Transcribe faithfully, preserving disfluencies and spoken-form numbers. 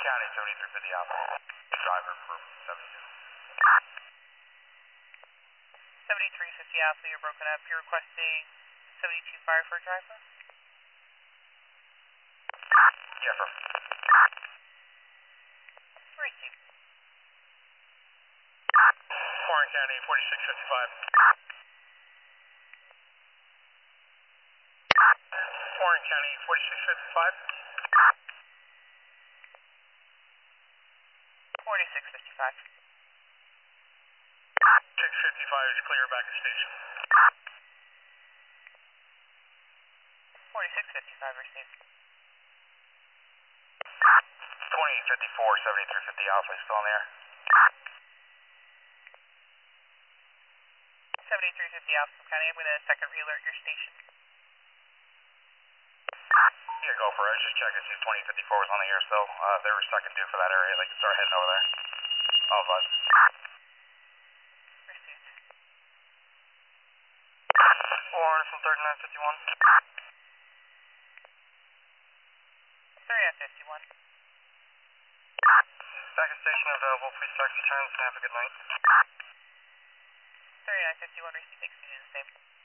County, seventy-three fifty Alpha. Driver for seventy-two. seventy-three fifty Alpha, you're broken up. You're requesting seventy-two fire for a driver? Yeah, for. Thank you. Warren County, forty-six fifty-five. Warren County, forty-six fifty-five. forty-six fifty-five. six fifty-five is clear back to station. forty-six fifty-five, received. twenty fifty-four, seventy-three fifty Alpha, still on the air. seventy-three fifty Alpha County, I'm going to second re-alert your station. Yeah, go for it. I was just checking to see if twenty fifty-four was on the air still. Uh, if they were second due for that area, they can start heading over there. Oh, bud. Received. Warren from thirty-nine fifty-one. thirty-nine fifty-one. Back at station available. Please taxi turns and have a good night. thirty-nine fifty-one, received. Exceeded the same.